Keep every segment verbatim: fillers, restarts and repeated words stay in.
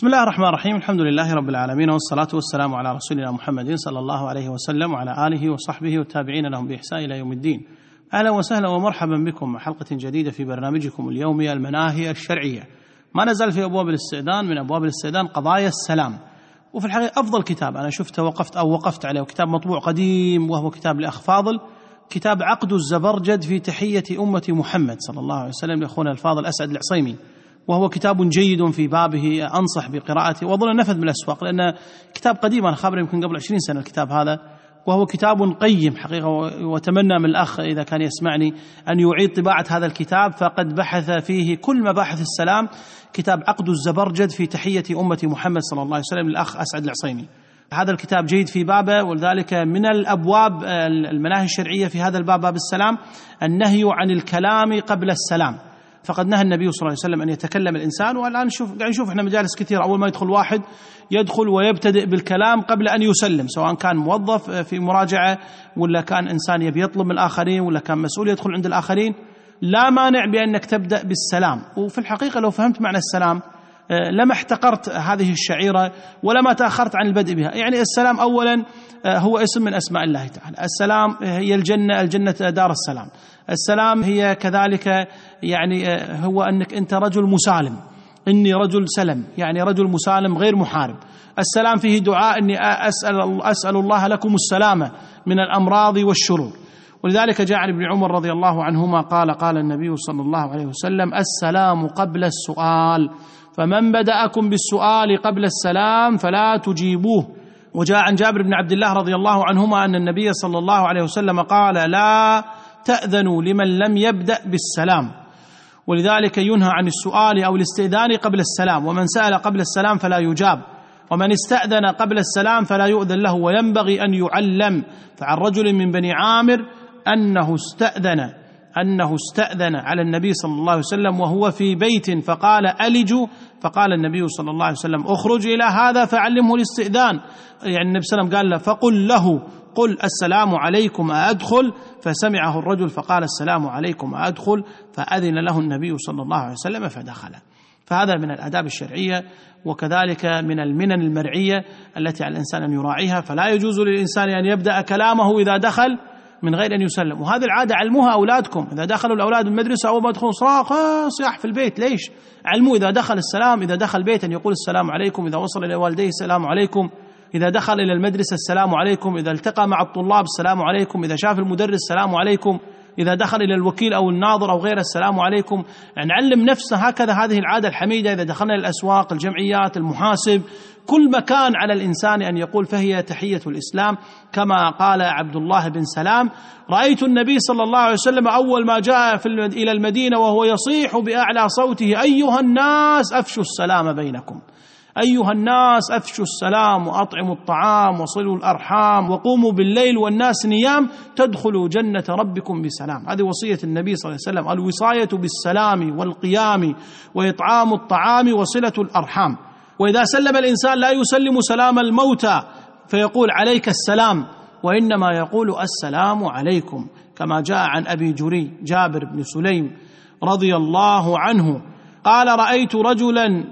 بسم الله الرحمن الرحيم. الحمد لله رب العالمين، والصلاة والسلام على رسولنا محمد صلى الله عليه وسلم وعلى آله وصحبه والتابعين لهم بإحسان إلى يوم الدين. أهلا وسهلا ومرحبا بكم مع حلقة جديدة في برنامجكم اليومي المناهي الشرعية. ما نزال في أبواب الاستئذان، من أبواب الاستئذان قضايا السلام، وفي الحقيقة أفضل كتاب أنا شفته وقفت أو وقفت عليه، كتاب مطبوع قديم وهو كتاب لأخ فاضل، كتاب عقد الزبرجد في تحية أمة محمد صلى الله عليه وسلم لأخونا الفاضل أسعد العصيمي، وهو كتاب جيد في بابه، أنصح بقراءته وأظن نفذ من الأسواق، لأن كتاب قديم أنا خابر يمكن قبل عشرين سنة الكتاب هذا، وهو كتاب قيم حقيقة. وأتمنى من الأخ إذا كان يسمعني أن يعيد طباعة هذا الكتاب، فقد بحث فيه كل مباحث السلام، كتاب عقد الزبرجد في تحية أمة محمد صلى الله عليه وسلم للأخ أسعد العصيمي. هذا الكتاب جيد في بابه، ولذلك من الأبواب المناهي الشرعية في هذا الباب باب السلام النهي عن الكلام قبل السلام، فقد نهى النبي صلى الله عليه وسلم أن يتكلم الإنسان. والآن نشوف قاعد نشوف احنا مجالس كثير، أول ما يدخل واحد يدخل ويبتدئ بالكلام قبل أن يسلم، سواء كان موظف في مراجعة ولا كان إنسان يبي يطلب من الآخرين ولا كان مسؤول يدخل عند الآخرين. لا مانع بأنك تبدأ بالسلام، وفي الحقيقة لو فهمت معنى السلام لما احتقرت هذه الشعيرة ولما تأخرت عن البدء بها. يعني السلام أولا هو اسم من أسماء الله تعالى، السلام هي الجنة، الجنة دار السلام، السلام هي كذلك يعني هو أنك أنت رجل مسالم، إني رجل سلم، يعني رجل مسالم غير محارب. السلام فيه دعاء إني أسأل, أسأل الله لكم السلامة من الأمراض والشرور. ولذلك جاء عن ابن عمر رضي الله عنهما قال قال النبي صلى الله عليه وسلم: السلام قبل السؤال، فمن بدأكم بالسؤال قبل السلام فلا تجيبوه. وجاء عن جابر بن عبد الله رضي الله عنهما أن النبي صلى الله عليه وسلم قال: لا تأذنوا لمن لم يبدأ بالسلام. ولذلك ينهى عن السؤال أو الاستئذان قبل السلام، ومن سأل قبل السلام فلا يجاب، ومن استأذن قبل السلام فلا يؤذن له، وينبغي أن يعلم. فعن رجل من بني عامر أنه استأذن أنه استأذن على النبي صلى الله عليه وسلم وهو في بيت فقال: ألج، فقال النبي صلى الله عليه وسلم: أخرج إلى هذا فعلمه الاستئذان. يعني النبي صلى الله عليه وسلم قال له: فقل له قل السلام عليكم أدخل، فسمعه الرجل فقال: السلام عليكم أدخل، فأذن له النبي صلى الله عليه وسلم فدخل. فهذا من الآداب الشرعية، وكذلك من المنن المرعية التي على الإنسان أن يراعيها. فلا يجوز للإنسان أن يبدأ كلامه إذا دخل من غير أن يسلم، وهذه العادة علموها أولادكم. إذا دخلوا الأولاد المدرسة أول ما يدخلون صراخ صياح في البيت، ليش؟ علموا إذا دخل السلام، إذا دخل بيت أن يقول السلام عليكم، إذا وصل إلى والديه السلام عليكم، إذا دخل إلى المدرسة السلام عليكم، إذا التقى مع الطلاب السلام عليكم، إذا شاف المدرس السلام عليكم، إذا دخل إلى الوكيل أو الناظر أو غيره السلام عليكم. يعني نعلم نفسنا هكذا هذه العادة الحميدة. إذا دخلنا الأسواق، الجمعيات، المحاسب، كل مكان على الإنسان أن يقول، فهي تحية الإسلام. كما قال عبد الله بن سلام: رأيت النبي صلى الله عليه وسلم أول ما جاء في إلى المدينة وهو يصيح بأعلى صوته: أيها الناس أفشوا السلام بينكم، أيها الناس أفشوا السلام وأطعموا الطعام وصلوا الأرحام وقوموا بالليل والناس نيام تدخلوا جنة ربكم بسلام. هذه وصية النبي صلى الله عليه وسلم: الوصاية بالسلام والقيام وإطعام الطعام وصلة الأرحام. وإذا سلم الإنسان لا يسلم سلام الموتى فيقول عليك السلام، وإنما يقول السلام عليكم، كما جاء عن أبي جري جابر بن سليم رضي الله عنه قال: رأيت رجلا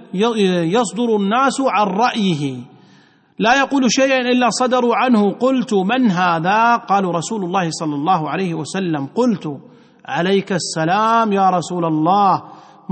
يصدر الناس عن رأيه لا يقول شيئا إلا صدروا عنه، قلت: من هذا؟ قالوا: رسول الله صلى الله عليه وسلم. قلت: عليك السلام يا رسول الله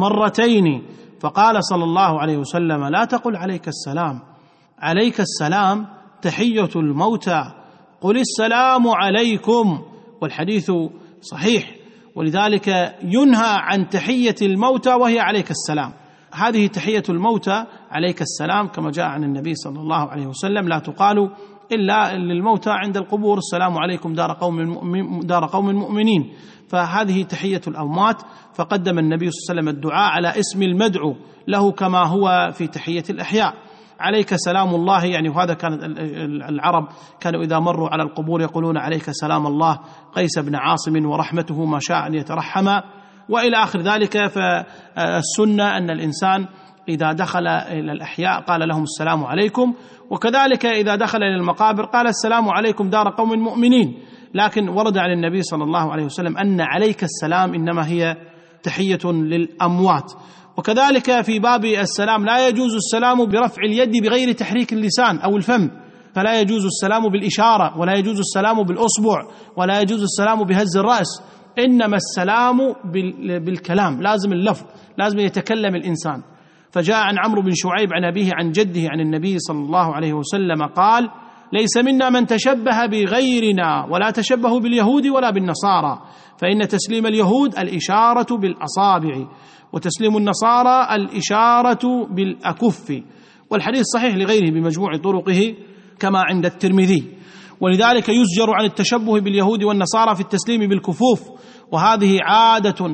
مرتين. فقال صلى الله عليه وسلم: لا تقل عليك السلام، عليك السلام تحية الموتى، قل السلام عليكم. والحديث صحيح. ولذلك ينهى عن تحية الموتى وهي عليك السلام. هذه تحية الموتى عليك السلام كما جاء عن النبي صلى الله عليه وسلم: لا تقال إلا للموتى عند القبور: السلام عليكم دار قوم دار قوم مؤمنين. فهذه تحية الأموات. فقدم النبي صلى الله عليه وسلم الدعاء على اسم المدعو له كما هو في تحية الأحياء: عليك سلام الله. يعني وهذا كان العرب كانوا إذا مروا على القبور يقولون: عليك سلام الله. قيس بن عاصم: ورحمته ما شاء أن يترحم، وإلى آخر ذلك. فالسنة أن الإنسان إذا دخل إلى الأحياء قال لهم السلام عليكم، وكذلك إذا دخل إلى المقابر قال: السلام عليكم دار قوم مؤمنين. لكن ورد عن النبي صلى الله عليه وسلم أن عليك السلام إنما هي تحية للأموات. وكذلك في باب السلام لا يجوز السلام برفع اليد بغير تحريك اللسان أو الفم، فلا يجوز السلام بالإشارة، ولا يجوز السلام بالأصبع، ولا يجوز السلام بهز الرأس، إنما السلام بالكلام، لازم اللفظ، لازم يتكلم الإنسان. فجاء عن عمرو بن شعيب عن أبيه عن جده عن النبي صلى الله عليه وسلم قال: ليس منا من تشبه بغيرنا ولا تشبه باليهود ولا بالنصارى، فإن تسليم اليهود الإشارة بالأصابع، وتسليم النصارى الإشارة بالأكف. والحديث صحيح لغيره بمجموع طرقه كما عند الترمذي. ولذلك يزجر عن التشبه باليهود والنصارى في التسليم بالكفوف، وهذه عادة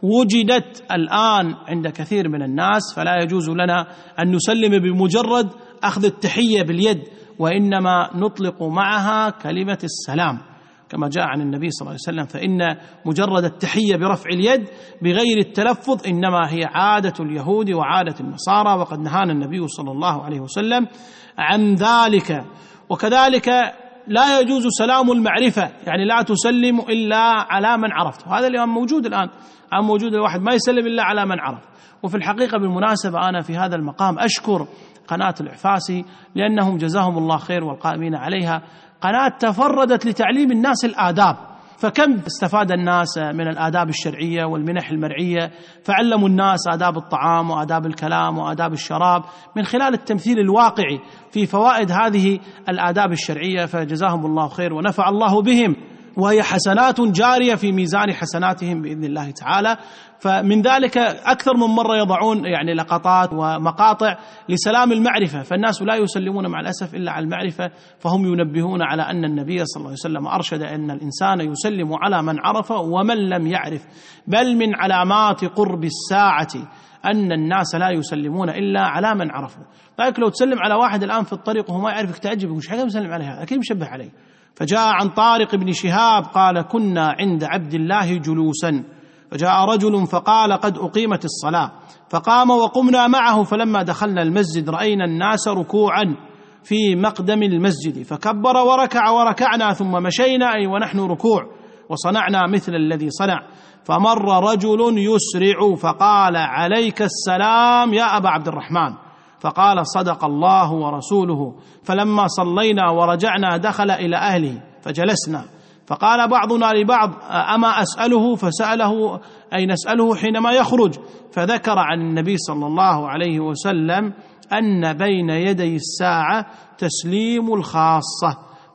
وجدت الآن عند كثير من الناس، فلا يجوز لنا أن نسلم بمجرد أخذ التحية باليد، وإنما نطلق معها كلمة السلام كما جاء عن النبي صلى الله عليه وسلم، فإن مجرد التحية برفع اليد بغير التلفظ إنما هي عادة اليهود وعادة النصارى، وقد نهانا النبي صلى الله عليه وسلم عن ذلك. وكذلك لا يجوز سلام المعرفة، يعني لا تسلم إلا على من عرفت، وهذا اليوم موجود الآن، عم موجود الواحد ما يسلم إلا على من عرف. وفي الحقيقة بالمناسبة أنا في هذا المقام أشكر قناة الإعفاسي، لأنهم جزاهم الله خير والقائمين عليها قناة تفردت لتعليم الناس الآداب، فكم استفاد الناس من الآداب الشرعية والمنح المرعية، فعلموا الناس آداب الطعام وآداب الكلام وآداب الشراب من خلال التمثيل الواقعي في فوائد هذه الآداب الشرعية، فجزاهم الله خير ونفع الله بهم، وهي حسنات جارية في ميزان حسناتهم بإذن الله تعالى. فمن ذلك أكثر من مرة يضعون يعني لقطات ومقاطع لسلام المعرفة، فالناس لا يسلمون مع الأسف إلا على المعرفة، فهم ينبهون على أن النبي صلى الله عليه وسلم أرشد أن الإنسان يسلم على من عرف ومن لم يعرف، بل من علامات قرب الساعة أن الناس لا يسلمون إلا على من عرفوا. طيب لو تسلم على واحد الآن في الطريق وهو ما يعرفك تعجب، وش حاجة مسلم عليها؟ أكيد مشبه عليه. فجاء عن طارق بن شهاب قال: كنا عند عبد الله جلوسا، فجاء رجل فقال: قد أقيمت الصلاة، فقام وقمنا معه، فلما دخلنا المسجد رأينا الناس ركوعا في مقدم المسجد، فكبر وركع وركعنا، ثم مشينا أي ونحن ركوع، وصنعنا مثل الذي صنع، فمر رجل يسرع فقال: عليك السلام يا أبا عبد الرحمن، فقال: صدق الله ورسوله. فلما صلينا ورجعنا دخل إلى أهله فجلسنا، فقال بعضنا لبعض: أما أسأله؟ فسأله أي نسأله حينما يخرج، فذكر عن النبي صلى الله عليه وسلم أن بين يدي الساعة تسليم الخاصة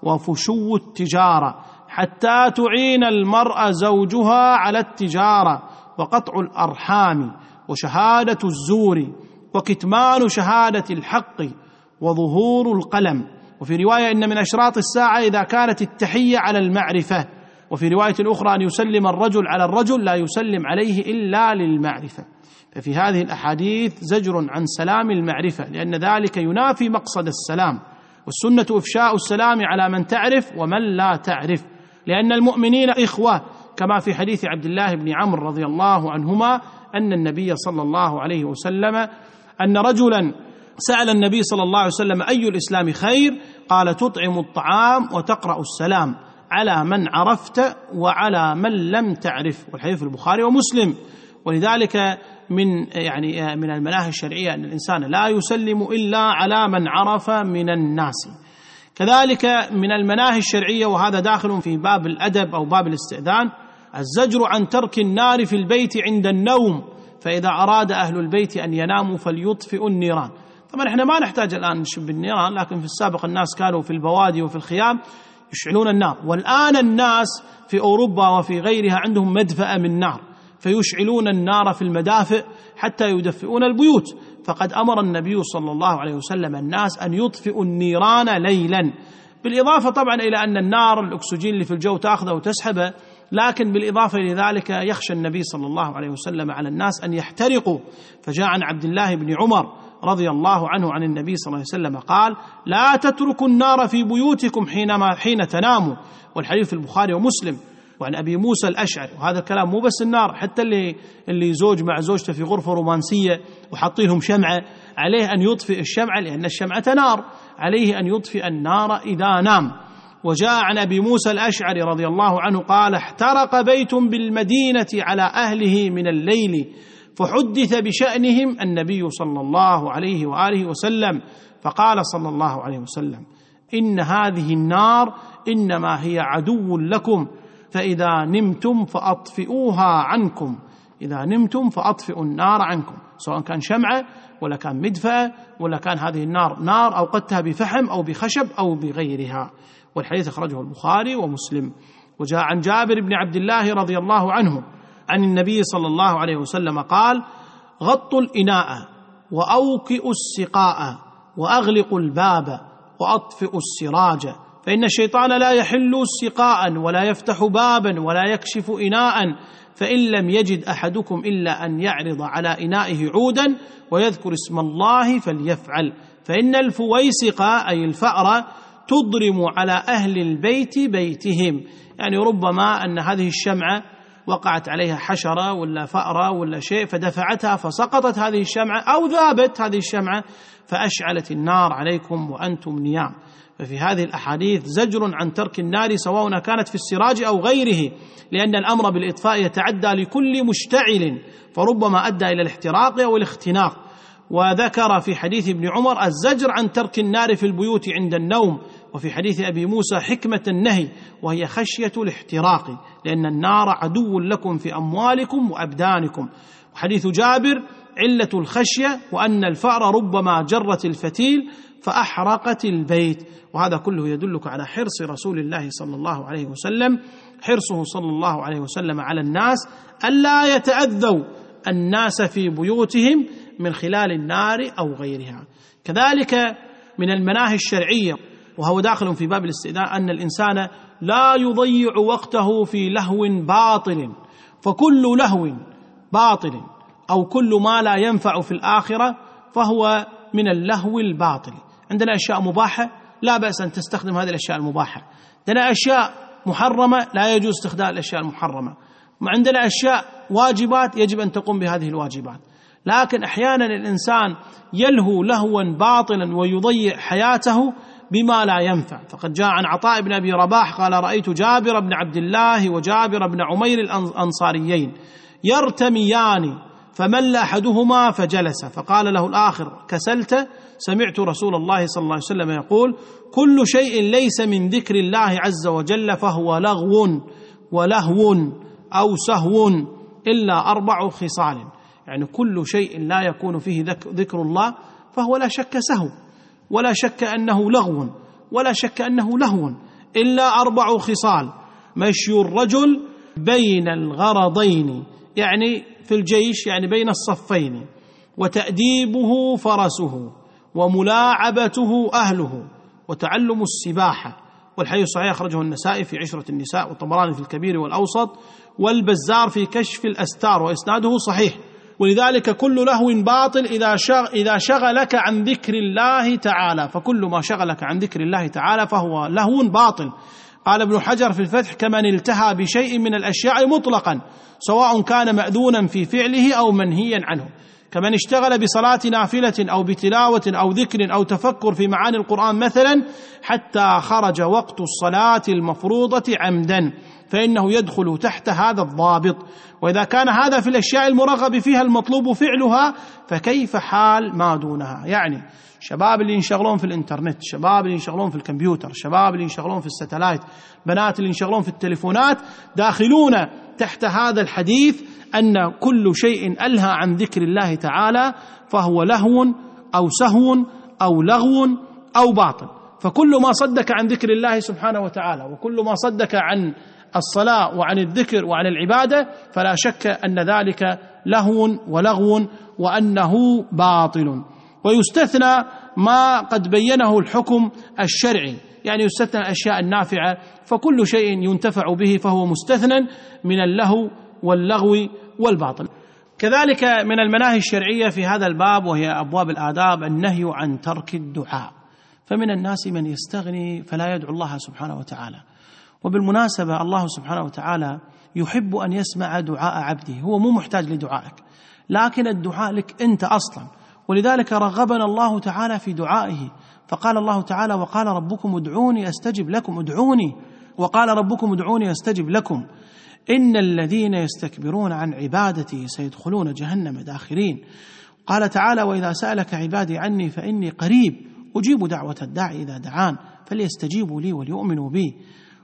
وفشو التجارة، حتى تعين المرأة زوجها على التجارة، وقطع الأرحام، وشهادة الزور، وكتمان شهادة الحق، وظهور القلم. وفي رواية إن من أشراط الساعة إذا كانت التحية على المعرفة، وفي رواية أخرى أن يسلم الرجل على الرجل لا يسلم عليه إلا للمعرفة. ففي هذه الأحاديث زجر عن سلام المعرفة، لأن ذلك ينافي مقصد السلام، والسنة إفشاء السلام على من تعرف ومن لا تعرف، لأن المؤمنين إخوة، كما في حديث عبد الله بن عمرو رضي الله عنهما أن النبي صلى الله عليه وسلم أن رجلا سأل النبي صلى الله عليه وسلم: أي الإسلام خير؟ قال: تطعم الطعام وتقرأ السلام على من عرفت وعلى من لم تعرف. والحديث في البخاري ومسلم. ولذلك من يعني من المناهج الشرعية أن الإنسان لا يسلم إلا على من عرف من الناس. كذلك من المناهج الشرعية، وهذا داخل في باب الأدب أو باب الاستئذان، الزجر عن ترك النار في البيت عند النوم، فإذا أراد أهل البيت أن يناموا فليطفئوا النيران. طبعا احنا ما نحتاج الآن نشب النيران، لكن في السابق الناس كانوا في البوادي وفي الخيام يشعلون النار، والآن الناس في أوروبا وفي غيرها عندهم مدفأة من نار، فيشعلون النار في المدافئ حتى يدفئون البيوت. فقد أمر النبي صلى الله عليه وسلم الناس أن يطفئوا النيران ليلا، بالإضافة طبعا إلى أن النار الأكسجين اللي في الجو تأخذه وتسحبه، لكن بالإضافة إلى ذلك يخشى النبي صلى الله عليه وسلم على الناس أن يحترقوا. فجاء عن عبد الله بن عمر رضي الله عنه عن النبي صلى الله عليه وسلم قال: لا تتركوا النار في بيوتكم حينما حين تناموا. والحديث في البخاري ومسلم. وعن أبي موسى الأشعري، وهذا الكلام مو بس النار، حتى اللي اللي زوج مع زوجته في غرفة رومانسية وحاطينهم شمعة، عليه أن يطفئ الشمعة، لأن الشمعة نار، عليه أن يطفئ النار إذا نام. وجاء عن أبي موسى الأشعري رضي الله عنه قال: احترق بيت بالمدينة على أهله من الليل، فحدث بشأنهم النبي صلى الله عليه وآله وسلم فقال صلى الله عليه وسلم: إن هذه النار إنما هي عدو لكم، فإذا نمتم فأطفئوها عنكم، إذا نمتم فأطفئوا النار عنكم، سواء كان شمعة ولا كان مدفأة ولا كان هذه النار نار أوقدتها بفحم أو بخشب أو بغيرها. والحديث أخرجه البخاري ومسلم. وجاء عن جابر بن عبد الله رضي الله عنه عن النبي صلى الله عليه وسلم قال: غطوا الإناء وأوكئوا السقاء وأغلقوا الباب وأطفئوا السراج، فإن الشيطان لا يحل سقاء ولا يفتح بابا ولا يكشف إناء، فإن لم يجد أحدكم إلا أن يعرض على إنائه عودا ويذكر اسم الله فليفعل، فإن الفويسق أي الفأر تضرم على أهل البيت بيتهم. يعني ربما أن هذه الشمعة وقعت عليها حشرة ولا فأرة ولا شيء فدفعتها فسقطت هذه الشمعة، أو ذابت هذه الشمعة فأشعلت النار عليكم وأنتم نيام. ففي هذه الأحاديث زجر عن ترك النار سواء كانت في السراج أو غيره، لأن الأمر بالإطفاء يتعدى لكل مشتعل فربما أدى إلى الاحتراق أو الاختناق. وذكر في حديث ابن عمر الزجر عن ترك النار في البيوت عند النوم، وفي حديث أبي موسى حكمة النهي وهي خشية الاحتراق، لأن النار عدو لكم في أموالكم وأبدانكم. وحديث جابر علة الخشية وأن الفأر ربما جرت الفتيل فأحرقت البيت. وهذا كله يدلك على حرص رسول الله صلى الله عليه وسلم، حرصه صلى الله عليه وسلم على الناس ألا يتأذوا الناس في بيوتهم من خلال النار أو غيرها. كذلك من المناهي الشرعية وهو داخل في باب الاستئذان أن الإنسان لا يضيع وقته في لهو باطل، فكل لهو باطل أو كل ما لا ينفع في الآخرة فهو من اللهو الباطل. عندنا أشياء مباحة لا بأس أن تستخدم هذه الأشياء المباحة، عندنا أشياء محرمة لا يجوز استخدام الأشياء المحرمة، عندنا أشياء واجبات يجب أن تقوم بهذه الواجبات. لكن أحيانا الإنسان يلهو لهوا باطلا ويضيع حياته بما لا ينفع. فقد جاء عن عطاء بن أبي رباح قال: رأيت جابر بن عبد الله وجابر بن عمير الأنصاريين يرتميان فمل أحدهما فجلس، فقال له الآخر: كسلت؟ سمعت رسول الله صلى الله عليه وسلم يقول: كل شيء ليس من ذكر الله عز وجل فهو لغو ولهو أو سهو إلا أربع خصال. يعني كل شيء لا يكون فيه ذكر الله فهو لا شك سهو ولا شك أنه لغو ولا شك أنه لهو، إلا أربع خصال: مشي الرجل بين الغرضين، يعني في الجيش يعني بين الصفين، وتأديبه فرسه، وملاعبته أهله، وتعلم السباحة. والحديث صحيح أخرجه النسائي في عشرة النساء، والطبراني في الكبير والأوسط، والبزار في كشف الأستار، وإسناده صحيح. ولذلك كل لهو باطل إذا شغلك عن ذكر الله تعالى، فكل ما شغلك عن ذكر الله تعالى فهو لهو باطل. قال ابن حجر في الفتح: كمن التهى بشيء من الأشياء مطلقا سواء كان مأذونا في فعله أو منهيا عنه، كمن اشتغل بصلاة نافلة أو بتلاوة أو ذكر أو تفكر في معاني القرآن مثلا حتى خرج وقت الصلاة المفروضة عمدا، فإنه يدخل تحت هذا الضابط. وإذا كان هذا في الأشياء المرغب فيها المطلوب فعلها فكيف حال ما دونها؟ يعني شباب اللي ينشغلون في الإنترنت، شباب اللي ينشغلون في الكمبيوتر، شباب اللي ينشغلون في الستلايت، بنات اللي ينشغلون في التليفونات، داخلون تحت هذا الحديث أن كل شيء ألهى عن ذكر الله تعالى فهو لهو أو سهو أو لغو أو باطل. فكل ما صدك عن ذكر الله سبحانه وتعالى وكل ما صدك عن الصلاة وعن الذكر وعن العبادة فلا شك أن ذلك لهو ولغو وأنه باطل. ويستثنى ما قد بينه الحكم الشرعي، يعني يستثنى الأشياء النافعة، فكل شيء ينتفع به فهو مستثنى من اللهو واللغو والباطل. كذلك من المناهي الشرعية في هذا الباب وهي أبواب الآداب النهي عن ترك الدعاء، فمن الناس من يستغني فلا يدعو الله سبحانه وتعالى. وبالمناسبة الله سبحانه وتعالى يحب أن يسمع دعاء عبده، هو مو محتاج لدعائك، لكن الدعاء لك أنت أصلا، ولذلك رغبنا الله تعالى في دعائه، فقال الله تعالى: وقال ربكم ادعوني أستجب لكم، ادعوني، وقال ربكم ادعوني أستجب لكم. إن الذين يستكبرون عن عبادتي سيدخلون جهنم داخرين. قال تعالى: وإذا سألك عبادي عني فإني قريب أجيب دعوة الداعي إذا دعان فليستجيبوا لي وليؤمنوا بي.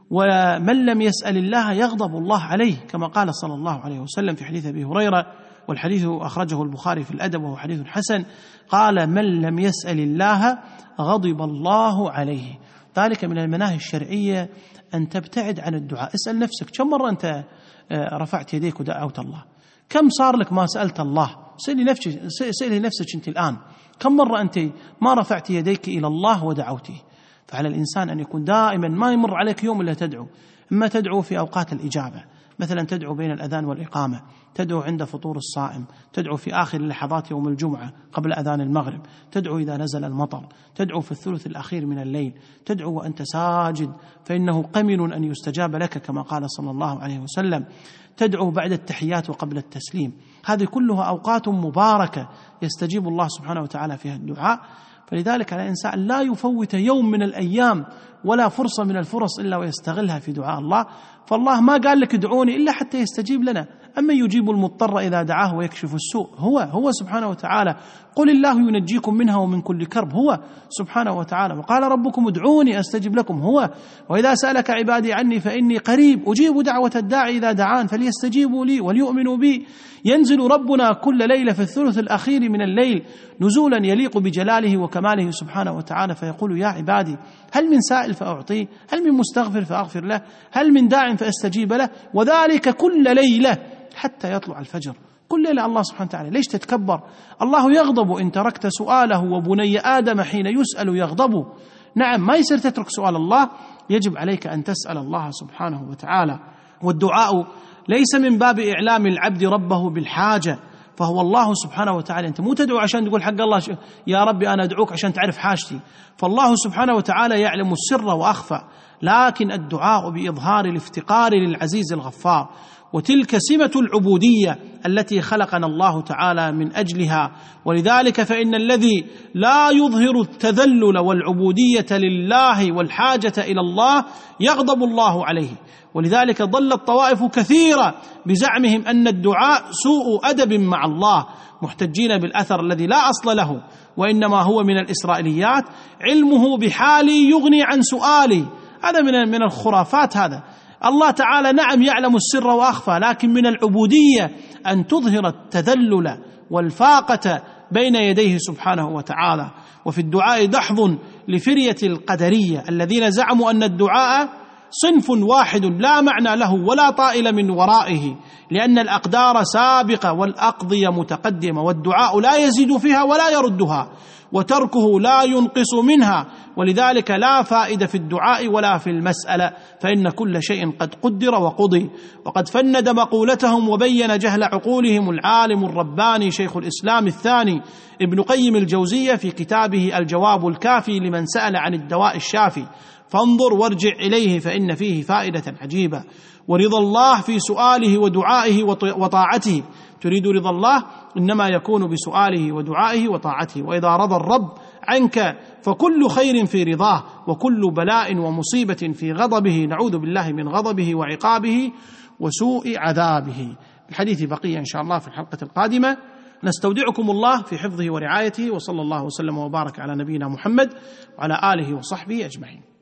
ومن لم يسأل الله يغضب الله عليه، كما قال صلى الله عليه وسلم في حديث أبي هريرة، والحديث أخرجه البخاري في الأدب وهو حديث حسن، قال: من لم يسأل الله غضب الله عليه. ذلك من المناهي الشرعية أن تبتعد عن الدعاء. اسأل نفسك كم مرة أنت رفعت يديك ودعوت الله؟ كم صار لك ما سألت الله؟ سألي نفسك, سألي نفسك أنت الآن كم مرة أنت ما رفعت يديك إلى الله ودعوته؟ فعلى الإنسان أن يكون دائما ما يمر عليك يوم إلا تدعو. إما تدعو في أوقات الإجابة، مثلا تدعو بين الأذان والإقامة، تدعو عند فطور الصائم، تدعو في آخر لحظات يوم الجمعة قبل أذان المغرب، تدعو إذا نزل المطر، تدعو في الثلث الأخير من الليل، تدعو وأنت ساجد فإنه قمن أن يستجاب لك كما قال صلى الله عليه وسلم، تدعو بعد التحيات وقبل التسليم. هذه كلها أوقات مباركة يستجيب الله سبحانه وتعالى فيها الدعاء. فلذلك على الإنسان لا يفوت يوم من الأيام ولا فرصة من الفرص إلا ويستغلها في دعاء الله. فالله ما قال لك ادعوني إلا حتى يستجيب لنا، أما يجيب المضطر إذا دعاه ويكشف السوء هو هو سبحانه وتعالى. قل الله ينجيكم منها ومن كل كرب هو سبحانه وتعالى. وقال ربكم ادعوني أستجب لكم هو. وإذا سألك عبادي عني فإني قريب أجيب دعوة الداعي إذا دعان فليستجيبوا لي وليؤمنوا بي. ينزل ربنا كل ليلة في الثلث الأخير من الليل نزولا يليق بجلاله وكماله سبحانه وتعالى، فيقول: يا عبادي هل من سائل فأعطيه، هل من مستغفر فأغفر له، هل من داع فأستجيب له، وذلك كل ليلة حتى يطلع الفجر. كل ليلة الله سبحانه وتعالى. ليش تتكبر؟ الله يغضب إن تركت سؤاله، وبني آدم حين يسأل يغضب. نعم، ما يصير تترك سؤال الله، يجب عليك أن تسأل الله سبحانه وتعالى. والدعاء ليس من باب إعلام العبد ربه بالحاجة، فهو الله سبحانه وتعالى. أنت مو تدعو عشان تقول حق الله يا ربي أنا أدعوك عشان تعرف حاجتي، فالله سبحانه وتعالى يعلم السر وأخفى، لكن الدعاء بإظهار الافتقار للعزيز الغفار. وتلك سمة العبودية التي خلقنا الله تعالى من أجلها. ولذلك فإن الذي لا يظهر التذلل والعبودية لله والحاجة إلى الله يغضب الله عليه. ولذلك ضلت طوائف كثيرة بزعمهم أن الدعاء سوء أدب مع الله، محتجين بالأثر الذي لا أصل له، وإنما هو من الإسرائيليات، علمه بحالي يغني عن سؤالي. هذا من من الخرافات. هذا الله تعالى نعم يعلم السر وأخفى، لكن من العبودية أن تظهر التذلل والفاقة بين يديه سبحانه وتعالى. وفي الدعاء دحض لفرية القدرية الذين زعموا أن الدعاء صنف واحد لا معنى له ولا طائل من ورائه، لأن الأقدار سابقة والأقضية متقدمة، والدعاء لا يزيد فيها ولا يردها، وتركه لا ينقص منها. ولذلك لا فائدة في الدعاء ولا في المسألة، فإن كل شيء قد قدر وقضي. وقد فند مقولتهم وبين جهل عقولهم العالم الرباني شيخ الإسلام الثاني ابن قيم الجوزية في كتابه الجواب الكافي لمن سأل عن الدواء الشافي، فانظر وارجع إليه فإن فيه فائدة عجيبة. ورضا الله في سؤاله ودعائه وطاعته. تريد رضا الله إنما يكون بسؤاله ودعائه وطاعته. وإذا رضى الرب عنك فكل خير في رضاه، وكل بلاء ومصيبة في غضبه. نعوذ بالله من غضبه وعقابه وسوء عذابه. الحديث بقية إن شاء الله في الحلقة القادمة. نستودعكم الله في حفظه ورعايته، وصلى الله وسلم وبارك على نبينا محمد وعلى آله وصحبه أجمعين.